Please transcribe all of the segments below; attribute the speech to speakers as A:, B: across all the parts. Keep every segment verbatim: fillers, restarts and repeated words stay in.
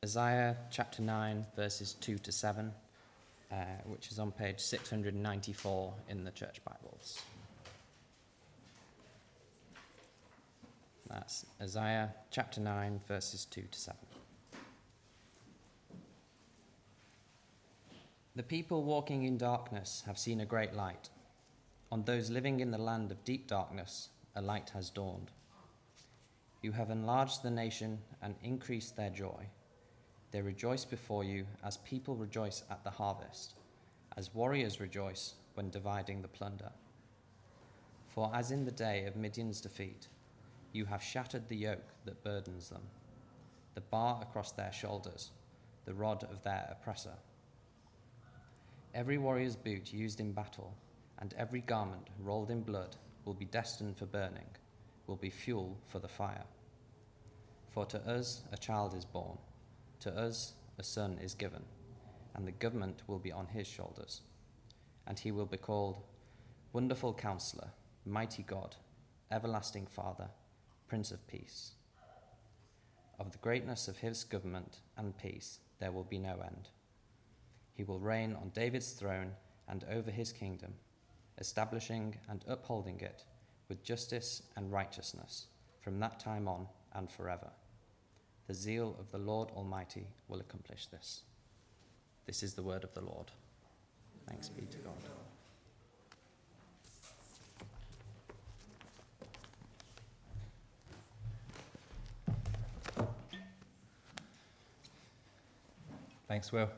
A: Isaiah chapter nine, verses two to seven, uh, which is on page six hundred ninety-four in the Church Bibles. That's Isaiah chapter nine, verses two to seven. The people walking in darkness have seen a great light. On those living in the land of deep darkness, a light has dawned. You have enlarged the nation and increased their joy. They rejoice before you as people rejoice at the harvest, as warriors rejoice when dividing the plunder. For as in the day of Midian's defeat, you have shattered the yoke that burdens them, the bar across their shoulders, the rod of their oppressor. Every warrior's boot used in battle and every garment rolled in blood will be destined for burning, will be fuel for the fire. For to us a child is born, to us a son is given, and the government will be on his shoulders. And he will be called Wonderful Counselor, Mighty God, Everlasting Father, Prince of Peace. Of the greatness of his government and peace there will be no end. He will reign on David's throne and over his kingdom, establishing and upholding it with justice and righteousness from that time on and forever. The zeal of the Lord Almighty will accomplish this. This is the word of the Lord. Thanks be to God.
B: Thanks, Will.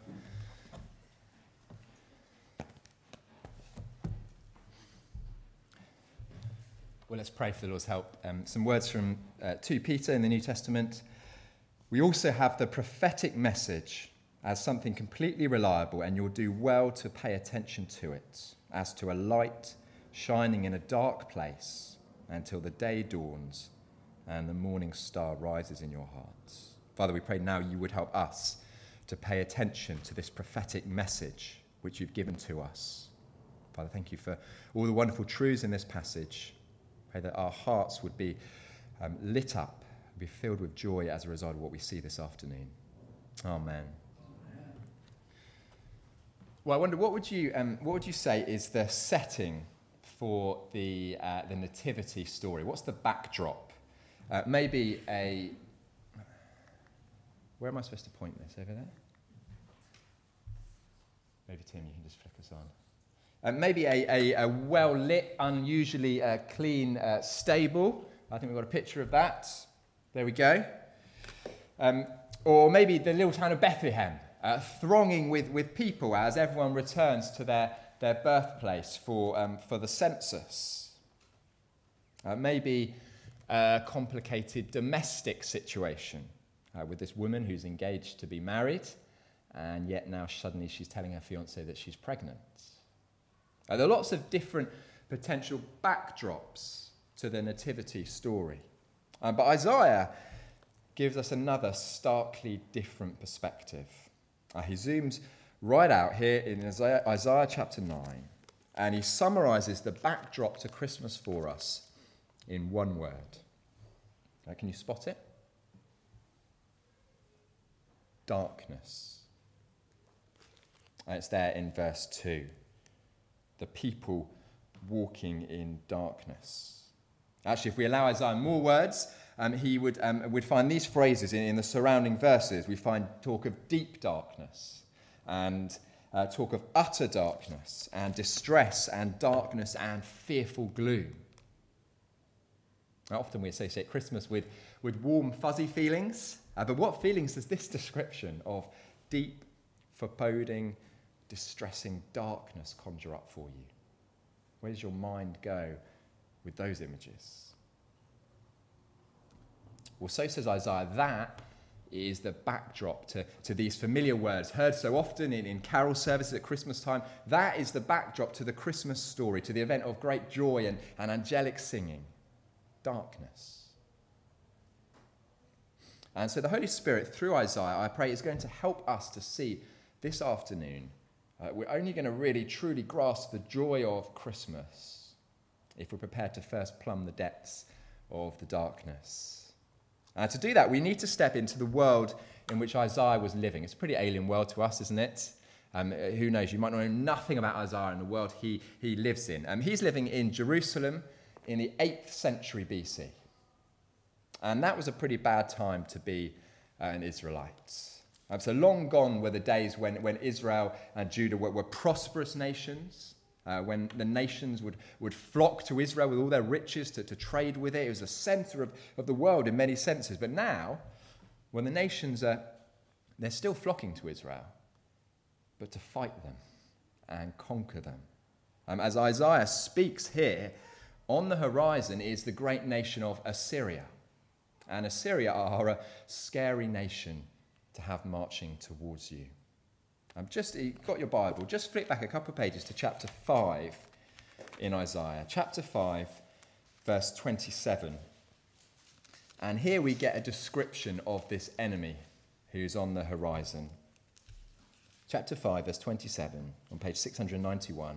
B: Well, let's pray for the Lord's help. Um, some words from uh, Second Peter in the New Testament. We also have the prophetic message as something completely reliable, and you'll do well to pay attention to it, as to a light shining in a dark place until the day dawns and the morning star rises in your hearts. Father, we pray now you would help us to pay attention to this prophetic message which you've given to us. Father, thank you for all the wonderful truths in this passage. Pray that our hearts would be um, lit up, be filled with joy as a result of what we see this afternoon. Amen. Amen. Well, I wonder, what would you um, what would you say is the setting for the uh, the nativity story? What's the backdrop? Uh, maybe a... Where am I supposed to point this? Over there? Maybe, Tim, you can just flick us on. Uh, maybe a, a, a well-lit, unusually uh, clean uh, stable. I think we've got a picture of that. There we go. Um, or maybe the little town of Bethlehem, uh, thronging with, with people as everyone returns to their, their birthplace for, um, for the census. Uh, maybe a complicated domestic situation uh, with this woman who's engaged to be married, and yet now suddenly she's telling her fiancé that she's pregnant. Uh, there are lots of different potential backdrops to the nativity story. Uh, but Isaiah gives us another starkly different perspective. Uh, he zooms right out here in Isaiah, Isaiah chapter nine, and he summarises the backdrop to Christmas for us in one word. Uh, can you spot it? Darkness. And it's there in verse two. The people walking in darkness. Actually, if we allow Isaiah more words, um, he would um, would find these phrases in, in the surrounding verses. We find talk of deep darkness, and uh, talk of utter darkness, and distress, and darkness, and fearful gloom. Now, often we associate Christmas with, with warm, fuzzy feelings, uh, but what feelings does this description of deep, foreboding, distressing darkness conjure up for you? Where does your mind go with those images? Well, so says Isaiah, that is the backdrop to, to these familiar words heard so often in, in carol services at Christmas time. That is the backdrop to the Christmas story, to the event of great joy and, and angelic singing. Darkness. And so the Holy Spirit, through Isaiah, I pray, is going to help us to see this afternoon. Uh, we're only going to really, truly grasp the joy of Christmas if we're prepared to first plumb the depths of the darkness. Uh, to do that, we need to step into the world in which Isaiah was living. It's a pretty alien world to us, isn't it? Um, who knows? You might know nothing about Isaiah and the world he, he lives in. Um, he's living in Jerusalem in the eighth century B C. And that was a pretty bad time to be uh, an Israelite. Um, so long gone were the days when, when Israel and Judah were, were prosperous nations, uh, when the nations would, would flock to Israel with all their riches to, to trade with it. It was the center of, of the world in many senses. But now, when the nations are, they're still flocking to Israel, but to fight them and conquer them. Um, as Isaiah speaks here, on the horizon is the great nation of Assyria. And Assyria are a scary nation to have marching towards you. Um, just, you've got your Bible, just flip back a couple of pages to chapter five in Isaiah. Chapter five, verse twenty-seven. And here we get a description of this enemy who's on the horizon. Chapter five, verse twenty-seven, on page six hundred ninety-one.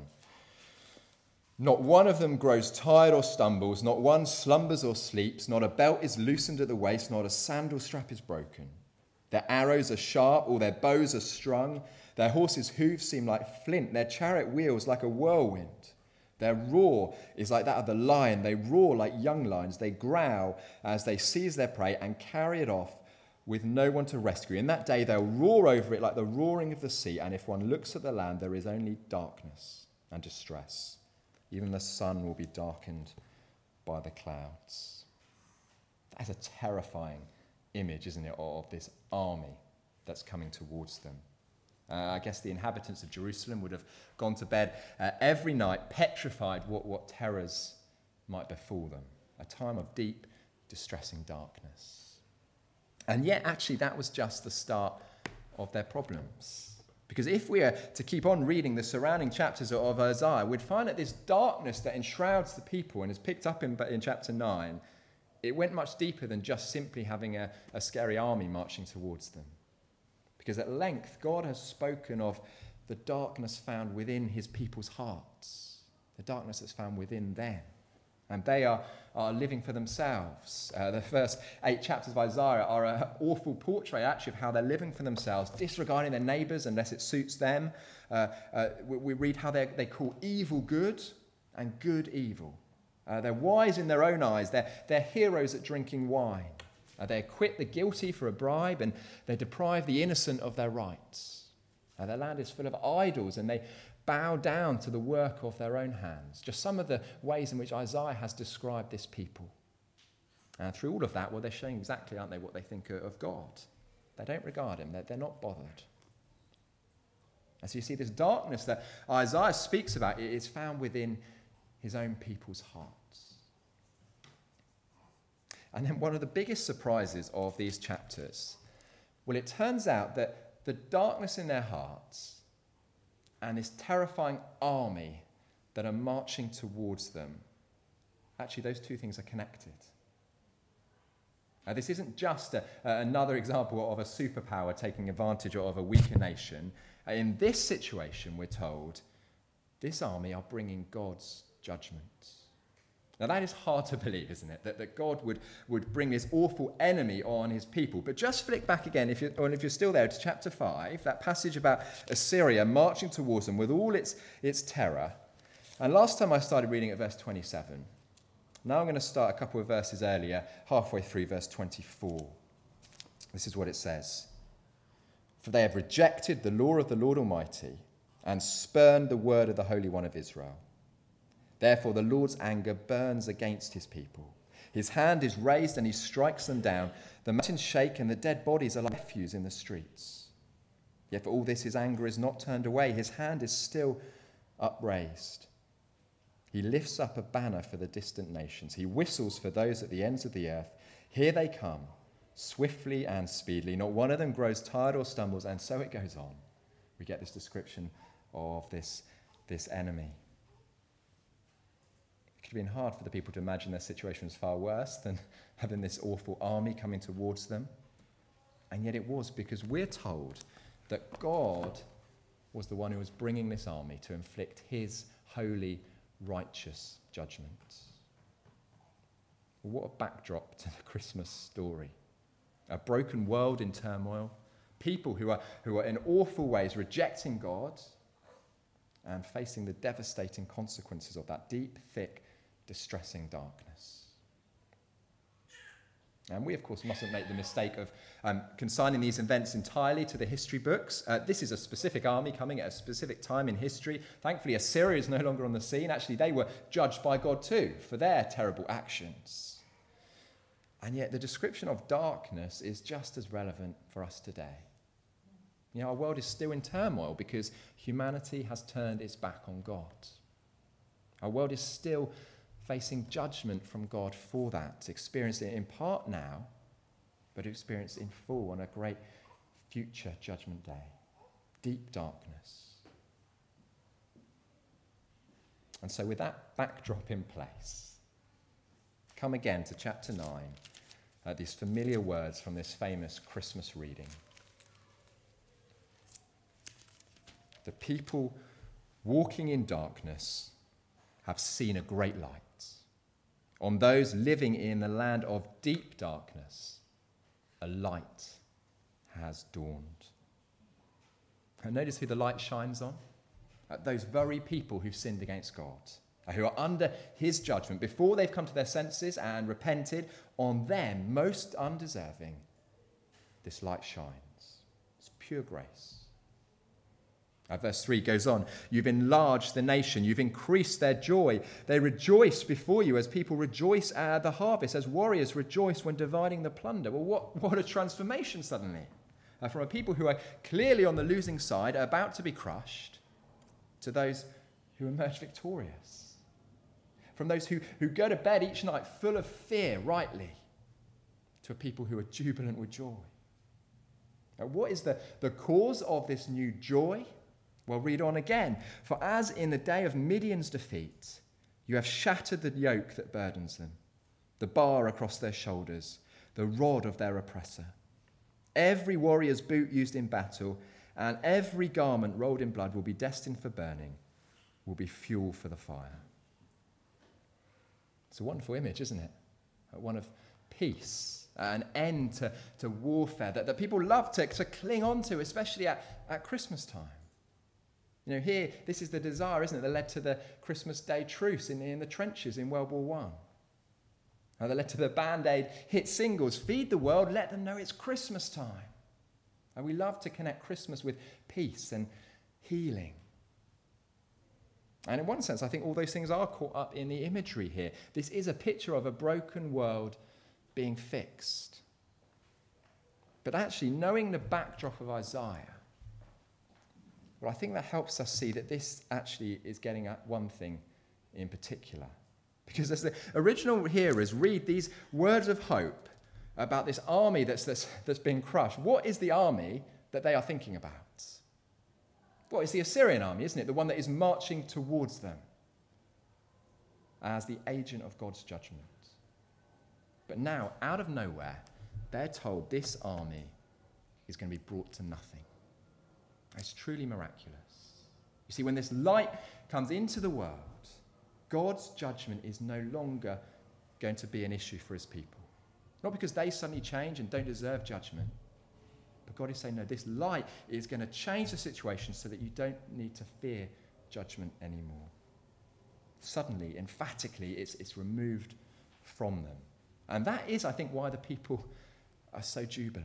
B: Not one of them grows tired or stumbles, not one slumbers or sleeps, not a belt is loosened at the waist, not a sandal strap is broken. Their arrows are sharp, all their bows are strung, their horses' hooves seem like flint, their chariot wheels like a whirlwind. Their roar is like that of the lion, they roar like young lions, they growl as they seize their prey and carry it off with no one to rescue. In that day they'll roar over it like the roaring of the sea, and if one looks at the land, there is only darkness and distress. Even the sun will be darkened by the clouds. That's a terrifying image, isn't it, of this army that's coming towards them. Uh, I guess the inhabitants of Jerusalem would have gone to bed uh, every night petrified what, what terrors might befall them. A time of deep, distressing darkness. And yet, actually, that was just the start of their problems. Because if we are to keep on reading the surrounding chapters of Isaiah, we'd find that this darkness that enshrouds the people and is picked up in, in chapter nine, it went much deeper than just simply having a, a scary army marching towards them. Because at length, God has spoken of the darkness found within his people's hearts, the darkness that's found within them. And they are, are living for themselves. Uh, the first eight chapters of Isaiah are an awful portrait, actually, of how they're living for themselves, disregarding their neighbours unless it suits them. Uh, uh, we, we read how they they call evil good and good evil. Uh, they're wise in their own eyes. They're, they're heroes at drinking wine. Uh, they acquit the guilty for a bribe, and they deprive the innocent of their rights. Uh, their land is full of idols, and they bow down to the work of their own hands. Just some of the ways in which Isaiah has described this people. And through all of that, well, they're showing exactly, aren't they, what they think of God. They don't regard him. They're, they're not bothered. And so you see this darkness that Isaiah speaks about is found within his own people's hearts. And then one of the biggest surprises of these chapters, well, it turns out that the darkness in their hearts and this terrifying army that are marching towards them, actually those two things are connected. Now, this isn't just a, uh, another example of a superpower taking advantage of a weaker nation. Uh, in this situation, we're told, this army are bringing God's judgment. Now, that is hard to believe, isn't it? That, that God would, would bring this awful enemy on his people. But just flick back again, if you're, or if you're still there, to chapter five, that passage about Assyria marching towards them with all its, its terror. And last time I started reading at verse twenty-seven. Now I'm going to start a couple of verses earlier, halfway through verse twenty-four. This is what it says. For they have rejected the law of the Lord Almighty and spurned the word of the Holy One of Israel. Therefore, the Lord's anger burns against his people. His hand is raised and he strikes them down. The mountains shake and the dead bodies are like refuse in the streets. Yet for all this, his anger is not turned away. His hand is still upraised. He lifts up a banner for the distant nations. He whistles for those at the ends of the earth. Here they come, swiftly and speedily. Not one of them grows tired or stumbles, and so it goes on. We get this description of this, this enemy. It would have been hard for the people to imagine their situation was far worse than having this awful army coming towards them. And yet it was, because we're told that God was the one who was bringing this army to inflict his holy, righteous judgment. What a backdrop to the Christmas story. A broken world in turmoil, people who are, who are in awful ways rejecting God and facing the devastating consequences of that deep, thick, distressing darkness. And we, of course, mustn't make the mistake of um, consigning these events entirely to the history books. Uh, this is a specific army coming at a specific time in history. Thankfully, Assyria is no longer on the scene. Actually, they were judged by God too for their terrible actions. And yet the description of darkness is just as relevant for us today. You know, our world is still in turmoil because humanity has turned its back on God. Our world is still facing judgment from God for that, experiencing it in part now, but experience it in full on a great future judgment day. Deep darkness. And so with that backdrop in place, come again to chapter nine, uh, these familiar words from this famous Christmas reading. The people walking in darkness have seen a great light. On those living in the land of deep darkness, a light has dawned. And notice who the light shines on? At those very people who've sinned against God, who are under his judgment before they've come to their senses and repented. On them, most undeserving, this light shines. It's pure grace. Uh, verse three goes on, you've enlarged the nation, you've increased their joy. They rejoice before you as people rejoice at the harvest, as warriors rejoice when dividing the plunder. Well, what, what a transformation suddenly. Uh, from a people who are clearly on the losing side, about to be crushed, to those who emerge victorious. From those who, who go to bed each night full of fear, rightly, to a people who are jubilant with joy. Now, what is the, the cause of this new joy? Well, read on again. For as in the day of Midian's defeat, you have shattered the yoke that burdens them, the bar across their shoulders, the rod of their oppressor. Every warrior's boot used in battle and every garment rolled in blood will be destined for burning, will be fuel for the fire. It's a wonderful image, isn't it? One of peace, an end to, to warfare that, that people love to, to cling on to, especially at, at Christmas time. You know, here, this is the desire, isn't it, that led to the Christmas Day truce in, in the trenches in World War One. Now, that led to the Band-Aid hit singles, feed the world, let them know it's Christmas time. And we love to connect Christmas with peace and healing. And in one sense, I think all those things are caught up in the imagery here. This is a picture of a broken world being fixed. But actually, knowing the backdrop of Isaiah, well, I think that helps us see that this actually is getting at one thing in particular. Because as the original hearers read these words of hope about this army that's, that's, that's been crushed, what is the army that they are thinking about? Well, it's the Assyrian army, isn't it? The one that is marching towards them as the agent of God's judgment. But now, out of nowhere, they're told this army is going to be brought to nothing. It's truly miraculous. You see, when this light comes into the world, God's judgment is no longer going to be an issue for his people. Not because they suddenly change and don't deserve judgment, but God is saying, no, this light is going to change the situation so that you don't need to fear judgment anymore. Suddenly, emphatically, it's, it's removed from them. And that is, I think, why the people are so jubilant.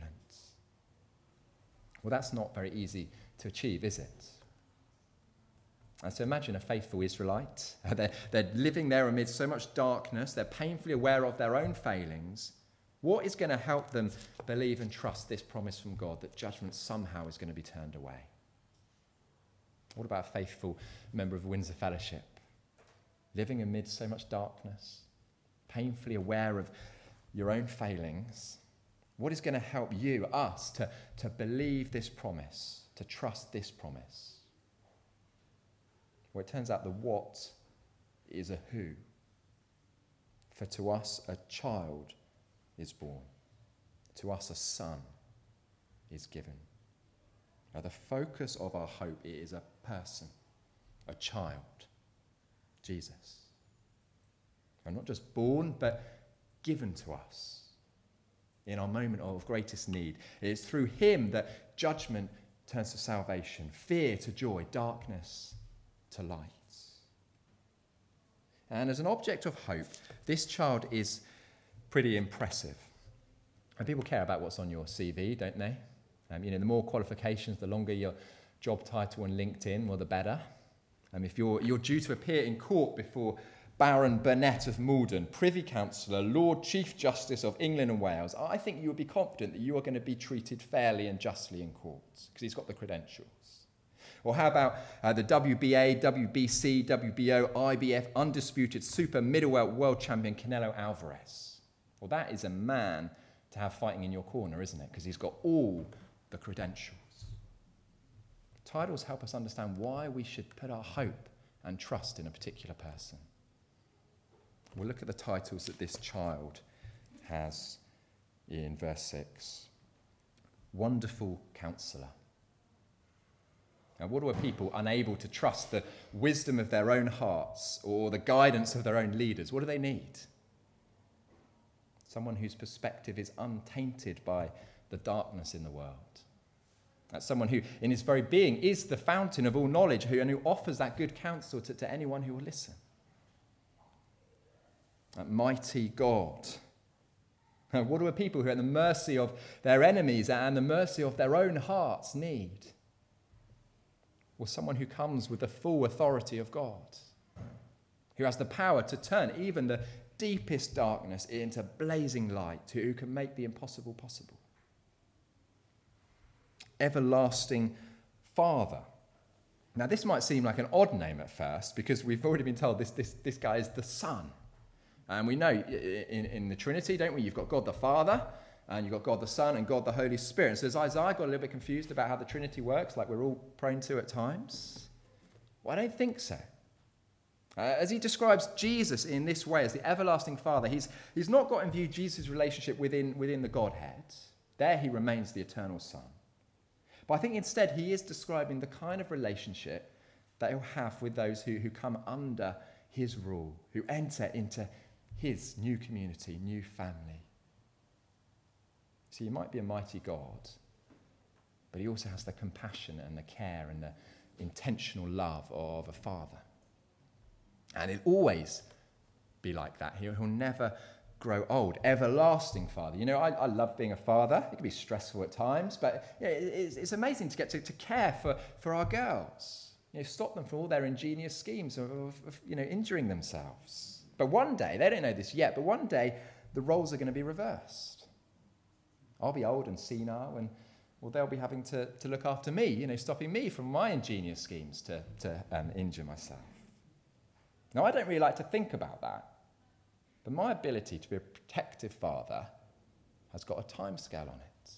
B: Well, that's not very easy to achieve, is it? And so imagine a faithful Israelite. They're, they're living there amid so much darkness. They're painfully aware of their own failings. What is going to help them believe and trust this promise from God that judgment somehow is going to be turned away? What about a faithful member of Windsor Fellowship? Living amid so much darkness, painfully aware of your own failings. What is going to help you, us, to, to believe this promise, to trust this promise? Well, it turns out the what is a who. For to us a child is born. To us a son is given. Now, the focus of our hope is a person, a child, Jesus. And not just born, but given to us. in our moment of greatest need. It's through him that judgment turns to salvation, fear to joy, darkness to light. And as an object of hope, this child is pretty impressive. And people care about what's on your C V, don't they? Um, you know, the more qualifications, the longer your job title on LinkedIn, well, the better. Um, if you're, you're due to appear in court before Baron Burnett of Malden, Privy Councillor, Lord Chief Justice of England and Wales, I think you would be confident that you are going to be treated fairly and justly in court, because he's got the credentials. Or how about uh, the W B A, W B C, W B O, I B F, undisputed super middleweight world champion Canelo Alvarez? Well, that is a man to have fighting in your corner, isn't it? Because he's got all the credentials. Titles help us understand why we should put our hope and trust in a particular person. We'll look at the titles that this child has in verse six. Wonderful Counselor. Now, what do a people unable to trust the wisdom of their own hearts or the guidance of their own leaders, what do they need? Someone whose perspective is untainted by the darkness in the world. That's someone who, in his very being, is the fountain of all knowledge who, and who offers that good counsel to, to anyone who will listen. That mighty God. Now, what do a people who are at the mercy of their enemies and the mercy of their own hearts need? Or someone who comes with the full authority of God, who has the power to turn even the deepest darkness into blazing light, who can make the impossible possible. Everlasting Father. Now, this might seem like an odd name at first, because we've already been told this, this, this guy is the Son. And we know in, in the Trinity, don't we? You've got God the Father, and you've got God the Son, and God the Holy Spirit. So has Isaiah got a little bit confused about how the Trinity works, like we're all prone to at times? Well, I don't think so. Uh, as he describes Jesus in this way, as the everlasting Father, he's, he's not got in view Jesus' relationship within, within the Godhead. There he remains the eternal Son. But I think instead he is describing the kind of relationship that he'll have with those who, who come under his rule, who enter into his new community, new family. See, he might be a mighty God, but he also has the compassion and the care and the intentional love of a father. And he'll always be like that. He'll, he'll never grow old. Everlasting Father. You know, I, I love being a father. It can be stressful at times, but yeah, it, it's, it's amazing to get to, to care for, for our girls. You know, stop them from all their ingenious schemes of, of, of you know, injuring themselves. But one day, they don't know this yet, but one day the roles are going to be reversed. I'll be old and senile, and well, they'll be having to, to look after me, you know, stopping me from my ingenious schemes to, to um, injure myself. Now, I don't really like to think about that, but my ability to be a protective father has got a time scale on it.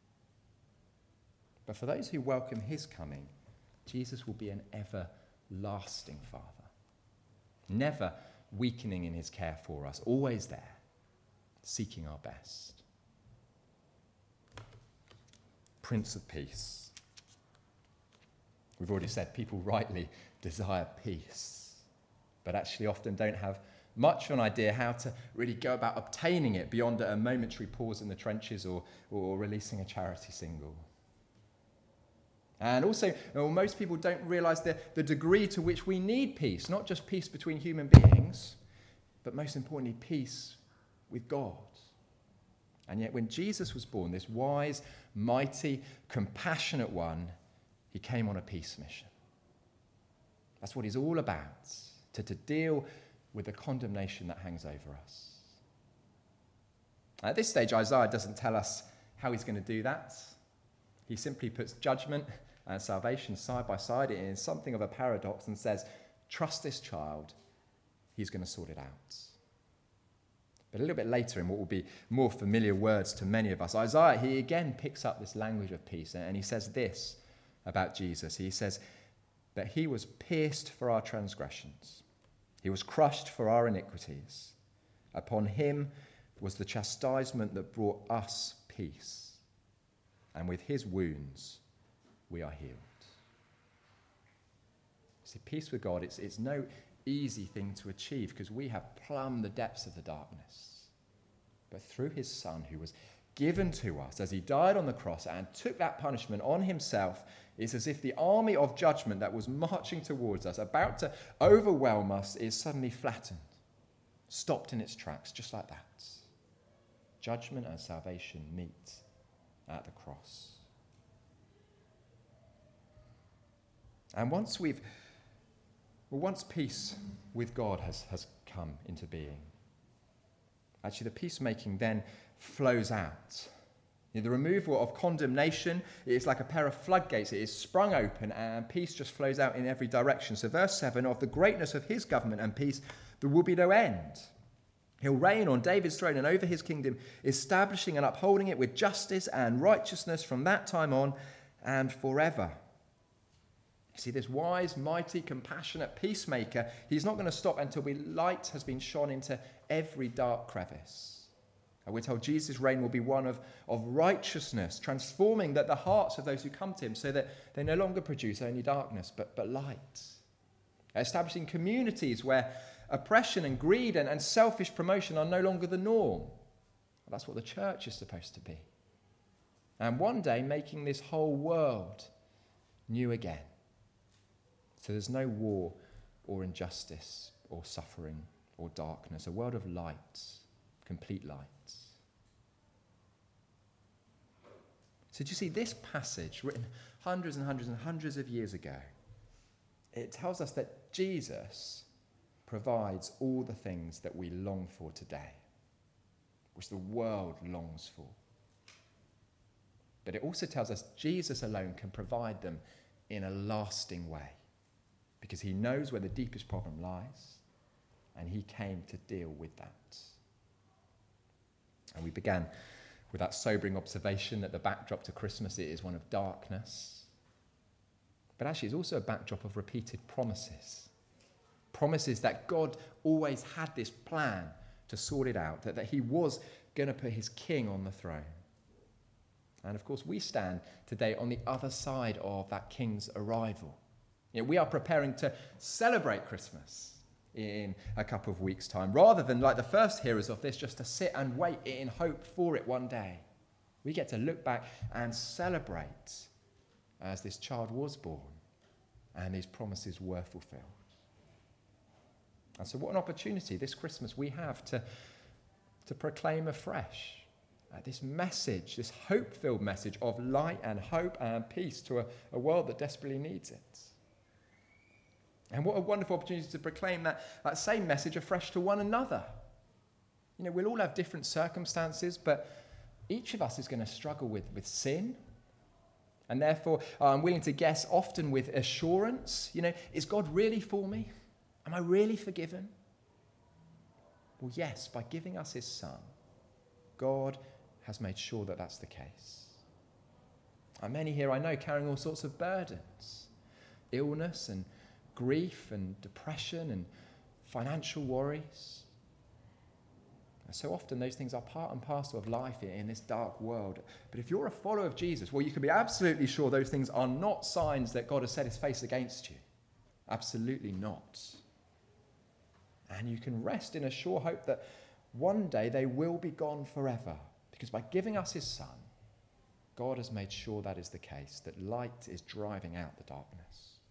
B: But for those who welcome his coming, Jesus will be an everlasting Father, never weakening in his care for us, always there, seeking our best. Prince of Peace. We've already said people rightly desire peace, but actually often don't have much of an idea how to really go about obtaining it beyond a momentary pause in the trenches or, or releasing a charity single. And also, well, most people don't realise the, the degree to which we need peace, not just peace between human beings, but most importantly, peace with God. And yet when Jesus was born, this wise, mighty, compassionate one, he came on a peace mission. That's what he's all about, to, to deal with the condemnation that hangs over us. At this stage, Isaiah doesn't tell us how he's going to do that. He simply puts judgment and salvation side by side in something of a paradox and says, trust this child, he's going to sort it out. But a little bit later, in what will be more familiar words to many of us, Isaiah, he again picks up this language of peace, and he says this about Jesus. He says that he was pierced for our transgressions. He was crushed for our iniquities. Upon him was the chastisement that brought us peace. And with his wounds, we are healed. See, peace with God, it's, it's no easy thing to achieve because we have plumbed the depths of the darkness. But through his Son, who was given to us as he died on the cross and took that punishment on himself, it's as if the army of judgment that was marching towards us, about to overwhelm us, is suddenly flattened, stopped in its tracks, just like that. Judgment and salvation meet at the cross. And once we've, well, once peace with God has, has come into being, actually the peacemaking then flows out. You know, the removal of condemnation is like a pair of floodgates. It is sprung open and peace just flows out in every direction. So verse seven, of the greatness of his government and peace, there will be no end. He'll reign on David's throne and over his kingdom, establishing and upholding it with justice and righteousness from that time on and forever. You see, this wise, mighty, compassionate peacemaker, he's not going to stop until the light has been shone into every dark crevice. And we're told Jesus' reign will be one of, of righteousness, transforming that the hearts of those who come to him so that they no longer produce only darkness, but, but light. Establishing communities where oppression and greed and, and selfish promotion are no longer the norm. Well, that's what the church is supposed to be. And one day making this whole world new again. So there's no war or injustice or suffering or darkness. A world of light, complete light. So do you see this passage written hundreds and hundreds and hundreds of years ago? It tells us that Jesus provides all the things that we long for today, which the world longs for. But it also tells us Jesus alone can provide them in a lasting way, because he knows where the deepest problem lies, and he came to deal with that. And we began with that sobering observation that the backdrop to Christmas is one of darkness. But actually it's also a backdrop of repeated promises. Promises that God always had this plan to sort it out, that, that he was going to put his king on the throne. And of course we stand today on the other side of that king's arrival. You know, we are preparing to celebrate Christmas in a couple of weeks' time, rather than like the first hearers of this, just to sit and wait in hope for it one day. We get to look back and celebrate as this child was born and these promises were fulfilled. And so what an opportunity this Christmas we have to, to proclaim afresh uh, this message, this hope-filled message of light and hope and peace to a, a world that desperately needs it. And what a wonderful opportunity to proclaim that, that same message afresh to one another. You know, we'll all have different circumstances, but each of us is going to struggle with, with sin. And therefore, I'm willing to guess, often with assurance, you know, is God really for me? Am I really forgiven? Well, yes, by giving us his son, God has made sure that that's the case. And many here I know carrying all sorts of burdens, illness and grief and depression and financial worries. And so often those things are part and parcel of life in this dark world. But if you're a follower of Jesus, well, you can be absolutely sure those things are not signs that God has set his face against you. Absolutely not. And you can rest in a sure hope that one day they will be gone forever. Because by giving us his son, God has made sure that is the case, that light is driving out the darkness.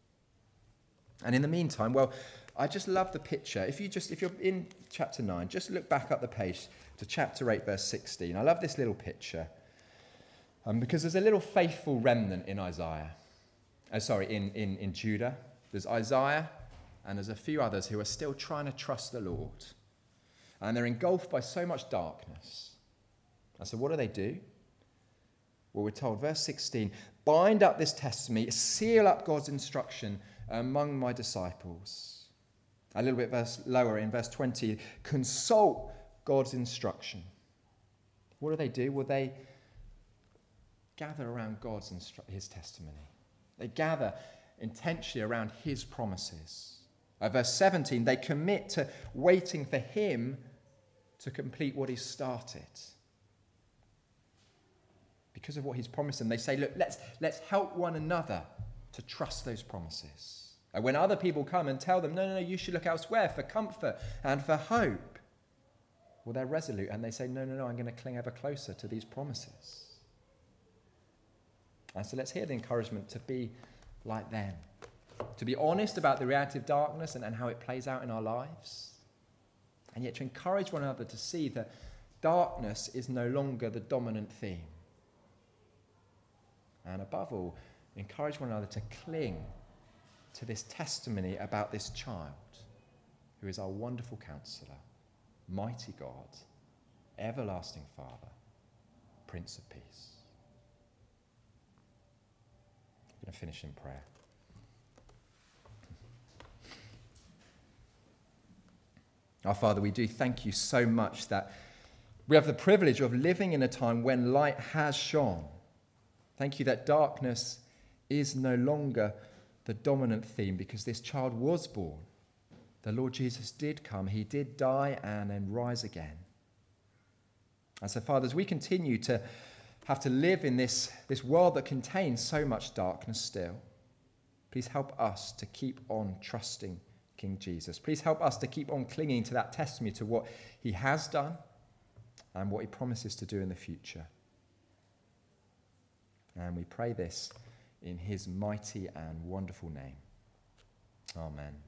B: And in the meantime, well, I just love the picture. If you just, if you're in chapter nine, just look back up the page to chapter eight, verse sixteen. I love this little picture um, because there's a little faithful remnant in Isaiah. Oh, sorry, in, in, in Judah. There's Isaiah and there's a few others who are still trying to trust the Lord. And they're engulfed by so much darkness. And so what do they do? Well, we're told, verse sixteen, bind up this testimony, seal up God's instruction among my disciples. A little bit verse lower in verse twenty, consult God's instruction. What do they do? Well, they gather around God's instru- his testimony. They gather intentionally around his promises. Uh, verse seventeen, they commit to waiting for him to complete what he's started. Because of what he's promised them, they say, look, let's, let's help one another to trust those promises. And when other people come and tell them, no, no, no, you should look elsewhere for comfort and for hope, Well, they're resolute and they say, no, no, no, I'm going to cling ever closer to these promises. And so let's hear the encouragement to be like them, to be honest about the reality of darkness and, and how it plays out in our lives, and yet to encourage one another to see that darkness is no longer the dominant theme. And above all, encourage one another to cling to this testimony about this child who is our wonderful counselor, mighty God, everlasting Father, Prince of Peace. I'm going to finish in prayer. Our Father, we do thank you so much that we have the privilege of living in a time when light has shone. Thank you that darkness is no longer the dominant theme because this child was born. The Lord Jesus did come. He did die and then rise again. And so, Father, as we continue to have to live in this, this world that contains so much darkness still, please help us to keep on trusting King Jesus. Please help us to keep on clinging to that testimony to what he has done and what he promises to do in the future. And we pray this in his mighty and wonderful name. Amen.